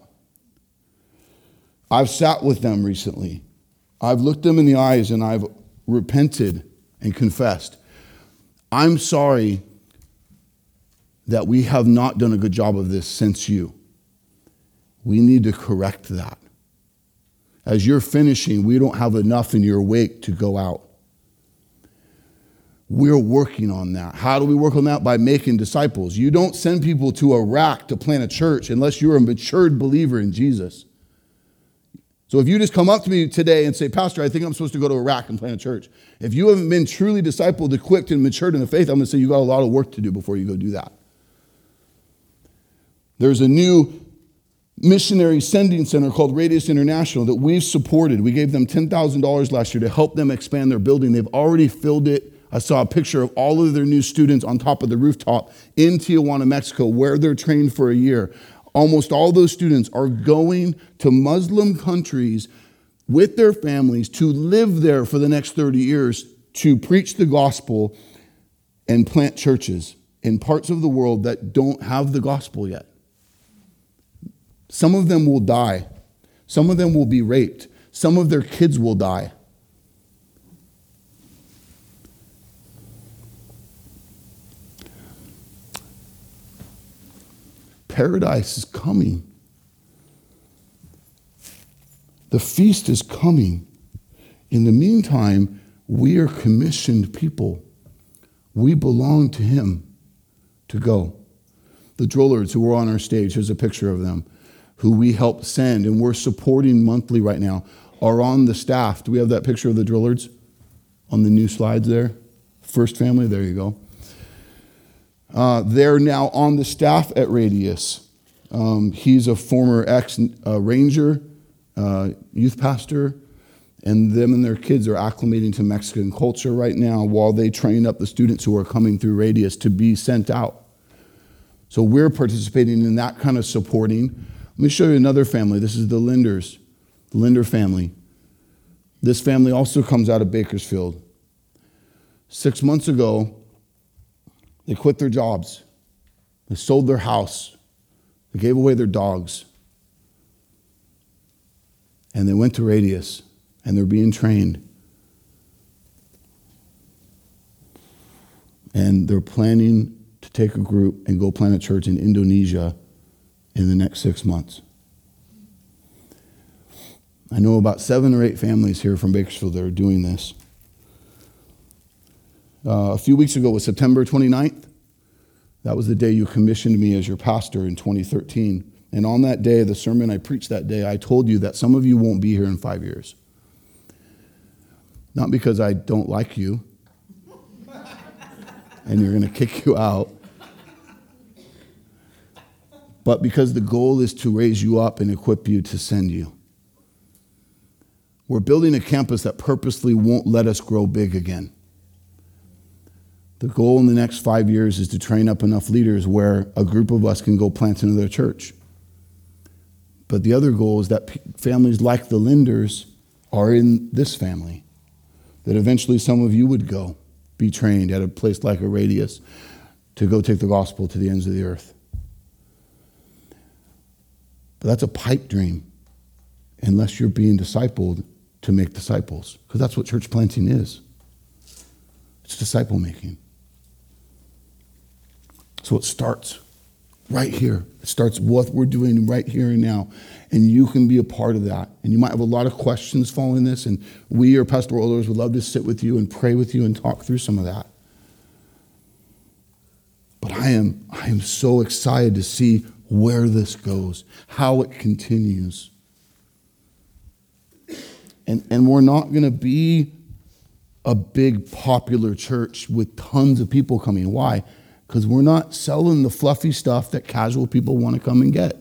I've sat with them recently. I've looked them in the eyes and I've repented and confessed. I'm sorry that we have not done a good job of this since you. We need to correct that. As you're finishing, we don't have enough in your wake to go out. We're working on that. How do we work on that? By making disciples. You don't send people to Iraq to plant a church unless you're a matured believer in Jesus. So if you just come up to me today and say, Pastor, I think I'm supposed to go to Iraq and plant a church. If you haven't been truly discipled, equipped, and matured in the faith, I'm going to say you got a lot of work to do before you go do that. There's a new missionary sending center called Radius International that we've supported. We gave them $10,000 last year to help them expand their building. They've already filled it. I saw a picture of all of their new students on top of the rooftop in Tijuana, Mexico, where they're trained for a year. Almost all those students are going to Muslim countries with their families to live there for the next 30 years to preach the gospel and plant churches in parts of the world that don't have the gospel yet. Some of them will die. Some of them will be raped. Some of their kids will die. Paradise is coming. The feast is coming. In the meantime, we are commissioned people. We belong to Him to go. The Drollards who were on our stage, here's a picture of them, who we helped send and we're supporting monthly right now, are on the staff. Do we have that picture of the Drollards on the new slides there? First family, there you go. They're now on the staff at Radius. He's a former ex-ranger, youth pastor, and them and their kids are acclimating to Mexican culture right now while they train up the students who are coming through Radius to be sent out. So we're participating in that kind of supporting. Let me show you another family. This is the Linders, the Linder family. This family also comes out of Bakersfield. 6 months ago, they quit their jobs. They sold their house. They gave away their dogs. And they went to Radius, and they're being trained. And they're planning to take a group and go plant a church in Indonesia in the next 6 months. I know about 7 or 8 families here from Bakersfield that are doing this. A few weeks ago was September 29th. That was the day you commissioned me as your pastor in 2013. And on that day, the sermon I preached that day, I told you that some of you won't be here in 5 years. Not because I don't like you and you're going to kick you out, but because the goal is to raise you up and equip you to send you. We're building a campus that purposely won't let us grow big again. The goal in the next 5 years is to train up enough leaders where a group of us can go plant another church. But the other goal is that families like the Linders are in this family, that eventually some of you would go be trained at a place like a Radius to go take the gospel to the ends of the earth. But that's a pipe dream unless you're being discipled to make disciples, because that's what church planting is. It's disciple making. So it starts right here. It starts with what we're doing right here and now. And you can be a part of that. And you might have a lot of questions following this. And we, or pastoral elders, would love to sit with you and pray with you and talk through some of that. But I am so excited to see where this goes, how it continues. And we're not going to be a big popular church with tons of people coming. Why? Because we're not selling the fluffy stuff that casual people want to come and get.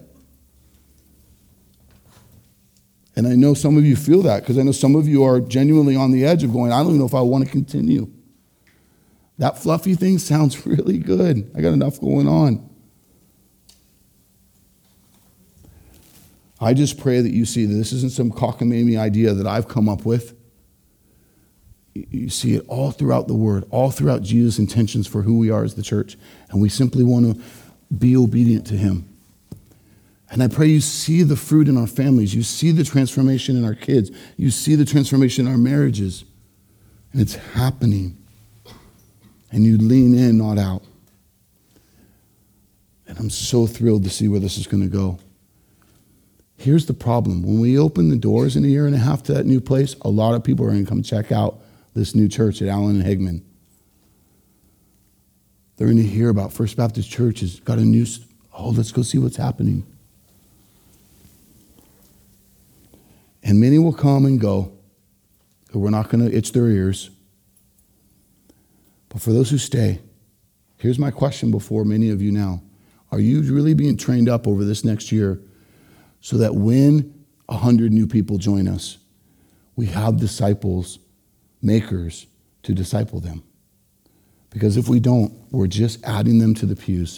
And I know some of you feel that, because I know some of you are genuinely on the edge of going, I don't even know if I want to continue. That fluffy thing sounds really good. I got enough going on. I just pray that you see that this isn't some cockamamie idea that I've come up with. You see it all throughout the Word, all throughout Jesus' intentions for who we are as the church. And we simply want to be obedient to Him. And I pray you see the fruit in our families. You see the transformation in our kids. You see the transformation in our marriages. And it's happening. And you lean in, not out. And I'm so thrilled to see where this is going to go. Here's the problem. When we open the doors in a year and a half to that new place, a lot of people are going to come check out this new church at Allen and Hegman. They're going to hear about First Baptist Church has got a new, let's go see what's happening. And many will come and go. We're not going to itch their ears. But for those who stay, here's my question before many of you now. Are you really being trained up over this next year so that when 100 new people join us, we have disciples, makers to disciple them? Because if we don't, we're just adding them to the pews.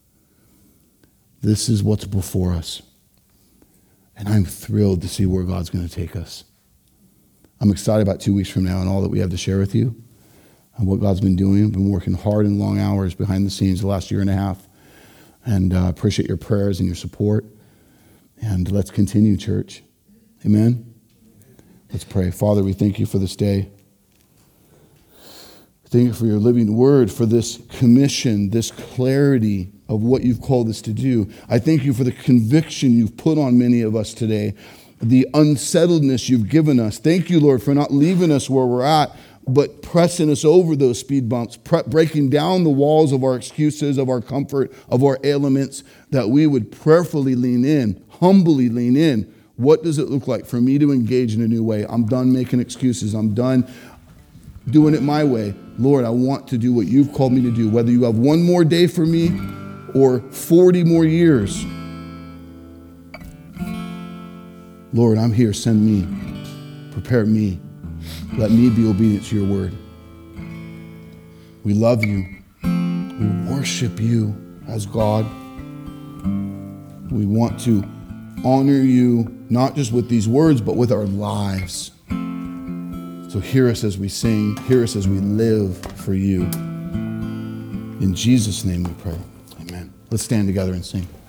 This is what's before us. And I'm thrilled to see where God's going to take us. I'm excited about 2 weeks from now and all that we have to share with you and what God's been doing. I've been working hard and long hours behind the scenes the last year and a half. And appreciate your prayers and your support. And let's continue, church. Amen? Let's pray. Father, we thank you for this day. Thank you for your living word, for this commission, this clarity of what you've called us to do. I thank you for the conviction you've put on many of us today, the unsettledness you've given us. Thank you, Lord, for not leaving us where we're at, but pressing us over those speed bumps, breaking down the walls of our excuses, of our comfort, of our ailments, that we would prayerfully lean in, humbly lean in. What does it look like for me to engage in a new way? I'm done making excuses. I'm done doing it my way. Lord, I want to do what you've called me to do, whether you have one more day for me or 40 more years. Lord, I'm here. Send me. Prepare me. Let me be obedient to your word. We love you. We worship you as God. We want to honor you, not just with these words, but with our lives. So hear us as we sing. Hear us as we live for you. In Jesus' name we pray. Amen. Let's stand together and sing.